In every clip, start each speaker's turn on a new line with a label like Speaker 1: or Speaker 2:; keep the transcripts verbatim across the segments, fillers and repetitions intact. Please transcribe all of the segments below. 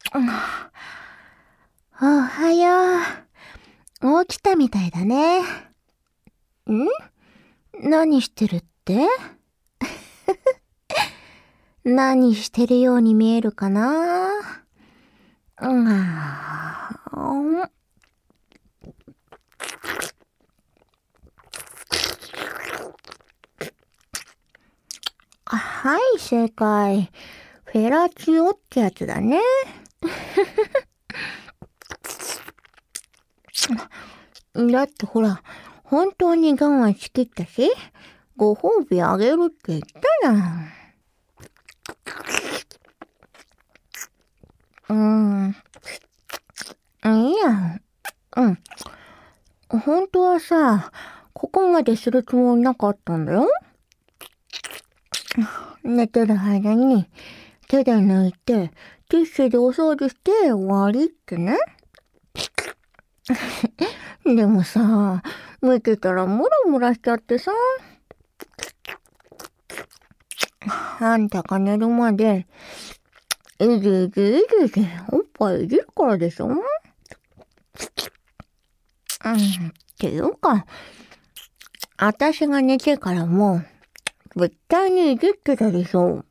Speaker 1: おはよう。起きたみたいだね。ん？何してるって？何してるように見えるかな？うん。はい、正解。フェラチオってやつだね。だってほら、本当に我慢しきったし、ご褒美あげるって言ったじゃん。うーん。いいや。うん。本当はさ、ここまでするつもりなかったんだよ。寝てる間に手で抜いて、ティッシュでお掃除して終わりってね。でもさ、見てたらムラムラしちゃってさ。あんたが寝るまで、いじいじいじいじおっぱいいじるからでしょ？うん、っていうか、あたしが寝てからも、絶対にいじってたでしょ。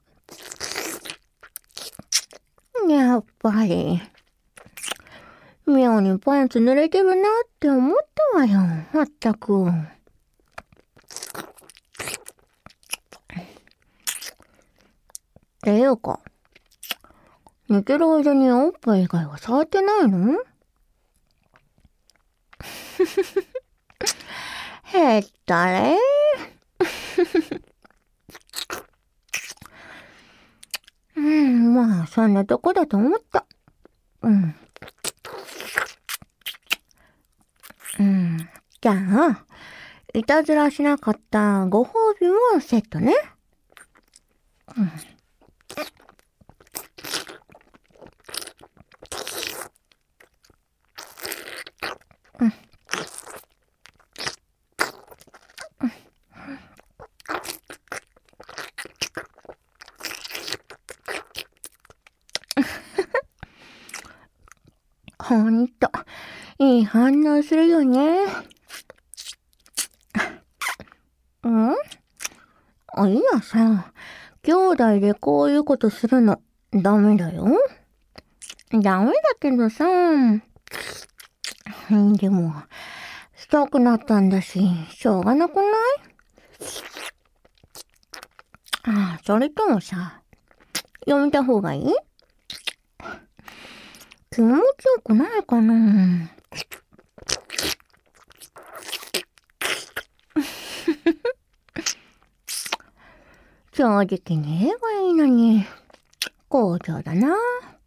Speaker 1: やっぱり、妙にパンツ濡れてるなって思ったわよ、まったく。っていうか、寝てる間におっぱい以外は触ってないの？へったれうん、まあ、そんなとこだと思った。うん。うん。じゃあ、いたずらしなかったご褒美もセットね。うん。うん。ほんと、いい反応するよね。うん？いやさ、兄弟でこういうことするの、ダメだよ。ダメだけどさ、でも、したくなったんだし、しょうがなくない？ああ、それともさ、読めた方がいい？気持ちよくないかな？正直に言えばいいのに、好調だな。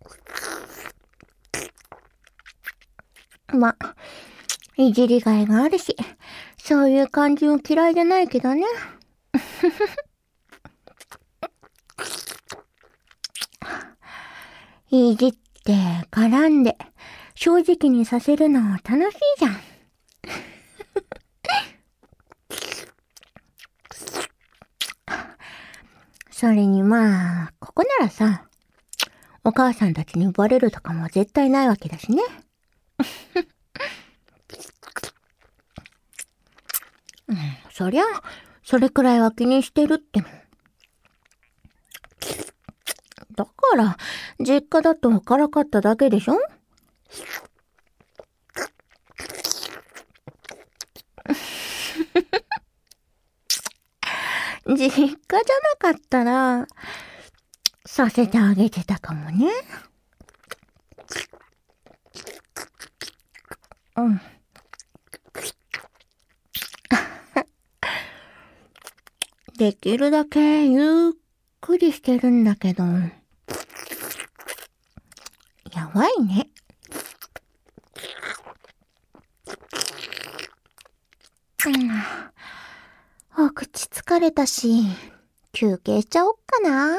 Speaker 1: ま、いじりがいがあるし、そういう感じも嫌いじゃないけどね。いじって絡んで正直にさせるの楽しいじゃん。それにまあ、ここならさ、お母さんたちにバレるとかも絶対ないわけだしね。うん、そりゃ、それくらいは気にしてるっても。だから、実家だとからかっただけでしょ？実家じゃなかったら、させてあげてたかもね。うん。できるだけゆっくりしてるんだけど、やばいね。うん、お口疲れたし、休憩しちゃおっかな。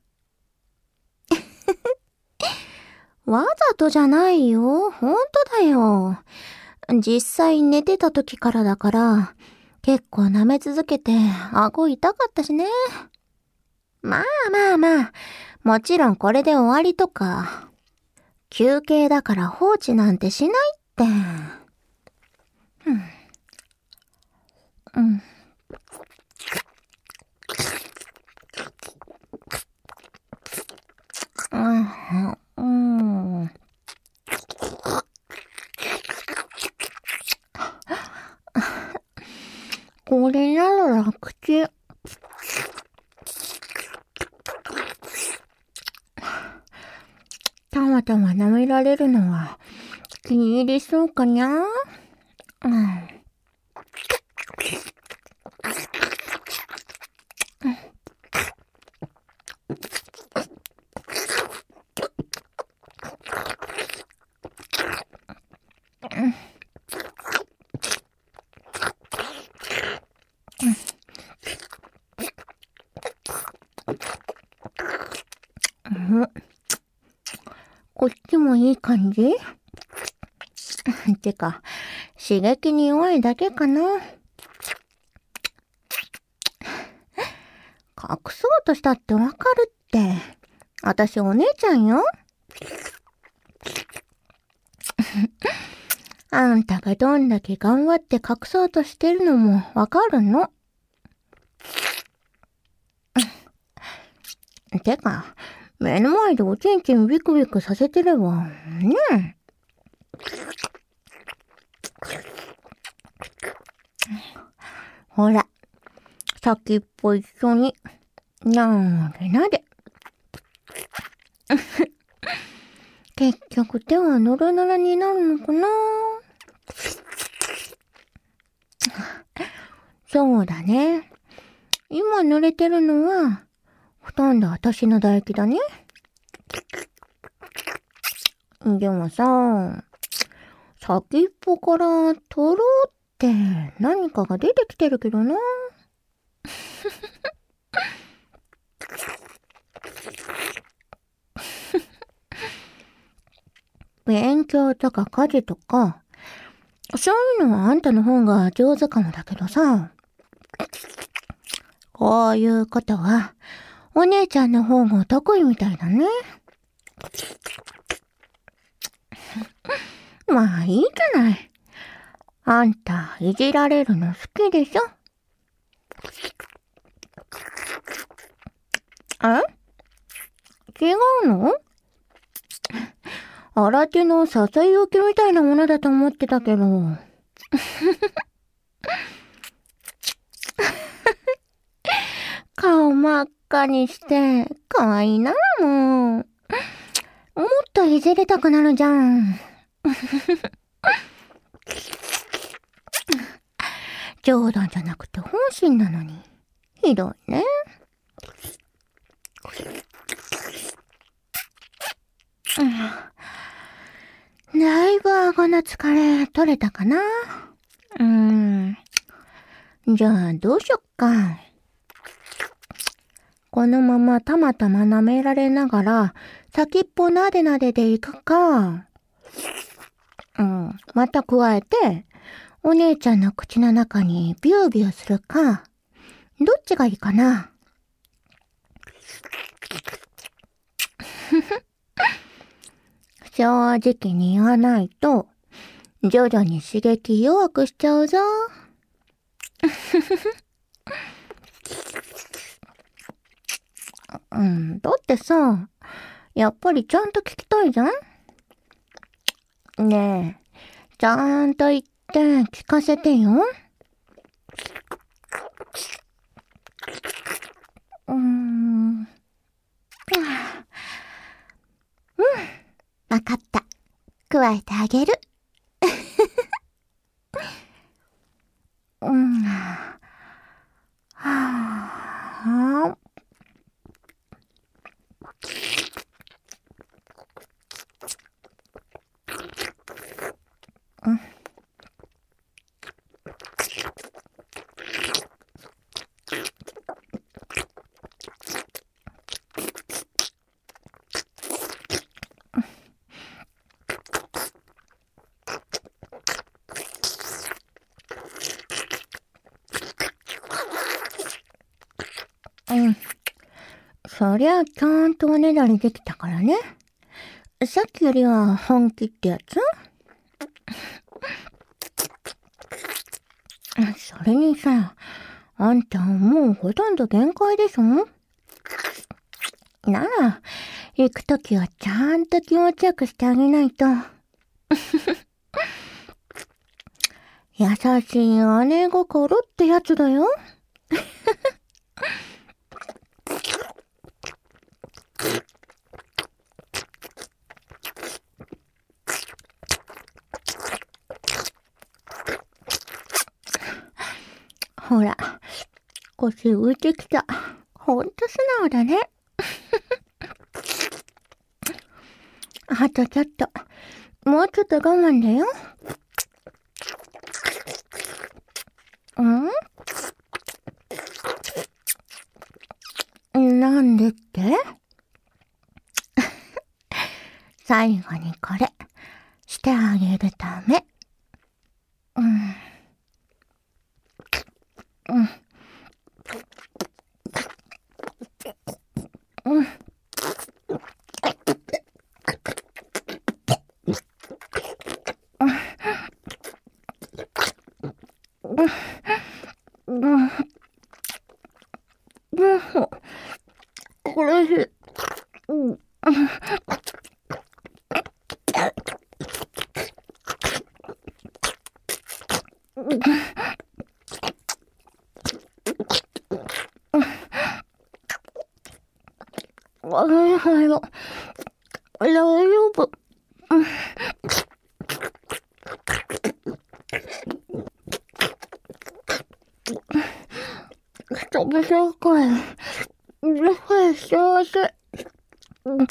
Speaker 1: わざとじゃないよ。ほんとだよ。実際寝てた時からだから、結構舐め続けて顎痛かったしね。まあまあまあ、もちろんこれで終わりとか、 休憩だから放置なんてしないって。うん。うん。うん。うん。これなら楽ちん。たまたま舐められるのは気に入りそうかな。うん。うん、こっちもいい感じてか、刺激に弱いだけかな。隠そうとしたってわかるって。私お姉ちゃんよ。あんたがどんだけ頑張って隠そうとしてるのもわかるの。てか、目の前でおちんちんビクビクさせてれば、ねえ。ほら、先っぽ一緒に、なでなで。結局手はノロノロになるのかな。そうだね。今濡れてるのは、ほとんど私の唾液だね。でもさ、先っぽからとろって何かが出てきてるけどな。勉強とか家事とか、そういうのはあんたの方が上手かもだけどさ、こういうことはお姉ちゃんの方が得意みたいだね。まあいいじゃない。あんたいじられるの好きでしょ。え？違うの？新手の誘い置きみたいなものだと思ってたけど。顔真っ赤にして、かわいいなもう。もっといじりたくなるじゃん。冗談じゃなくて本心なのに。ひどいね。だいぶ顎の疲れ取れたかな。うーん。じゃあどうしよっか。このままたまたま舐められながら先っぽなでなででいくか。うん。また加えてお姉ちゃんの口の中にビュービューするか。どっちがいいかな。正直に言わないと、徐々に刺激弱くしちゃうぞ。うん、だってさ、やっぱりちゃんと聞きたいじゃん？ねえ、ちゃんと言って聞かせてよ。うーん。うん、わかった。加えてあげる。うん。はぁ。うん。うん。そりゃちゃんとおねだりできたからね。 さっきよりは本気ってやつ？それにさ、あんたもうほとんど限界でしょ？なら、行くときはちゃんと気持ちよくしてあげないと。優しい姉心ってやつだよ。ほら、腰浮いてきた。ほんと素直だね。あとちょっと。もうちょっと我慢だよ。ん？なんでって？最後にこれ、してあげるため。うん。うん。うん。これしい。うん。あれはよ。大丈夫。食べたかい。やっぱり幸せ。うん。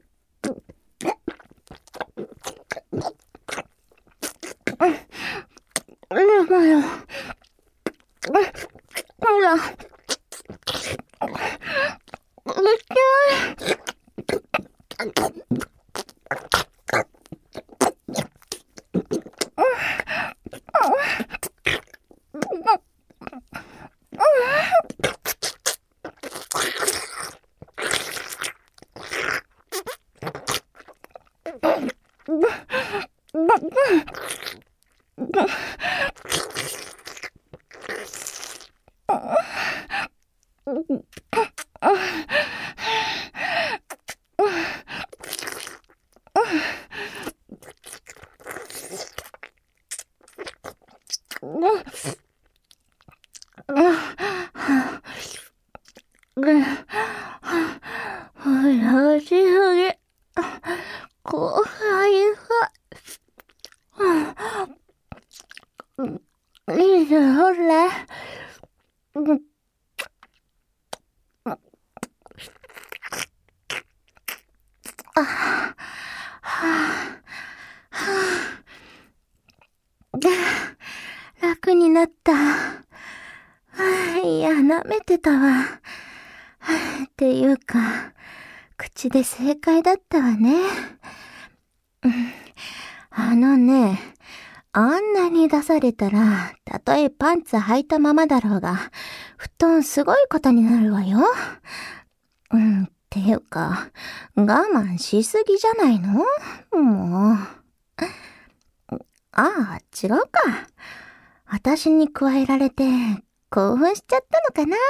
Speaker 1: でもよ。ほら。めっちゃ優しすぎ。後輩が。いいじゃん、ほら。あ、はあ、はあ、楽になった。いや、舐めてたわ。っていうか、口で正解だったわね。あのね、あんなに出されたら、たとえパンツ履いたままだろうが、布団すごいことになるわよ。うん、っていうか、我慢しすぎじゃないの？もう。ああ、違うか。私に加えられて、興奮しちゃったのかな。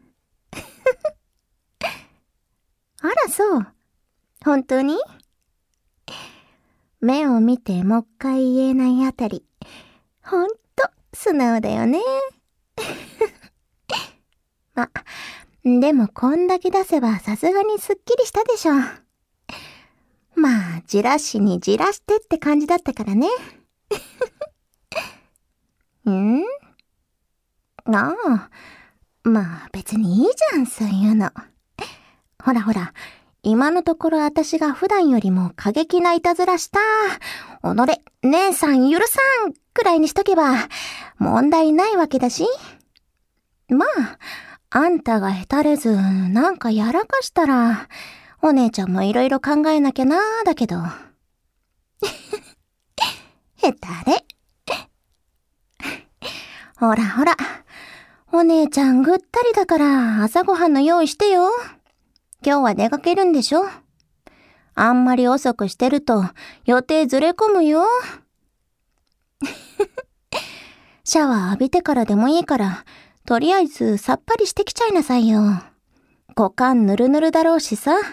Speaker 1: あら、そう。本当に？目を見てもう一回言えないあたり、ほんと素直だよね。ま、でもこんだけ出せばさすがにすっきりしたでしょ。まあ、じらしにじらしてって感じだったからね。ん？ああ、まあ別にいいじゃん、そういうの。ほらほら、今のところ私が普段よりも過激ないたずらした。おのれ、姉さん許さんくらいにしとけば問題ないわけだし。まあ、あんたがへたれずなんかやらかしたら、お姉ちゃんもいろいろ考えなきゃなーだけど。へたれ。ほらほら、お姉ちゃんぐったりだから朝ごはんの用意してよ。今日は出かけるんでしょ？ あんまり遅くしてると予定ずれ込むよ。シャワー浴びてからでもいいから、とりあえずさっぱりしてきちゃいなさいよ。股間ぬるぬるだろうしさ。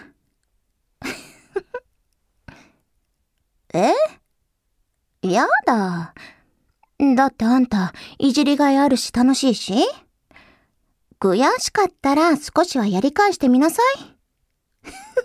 Speaker 1: え？やだ。だってあんた、いじりがいあるし楽しいし。悔しかったら少しはやり返してみなさい。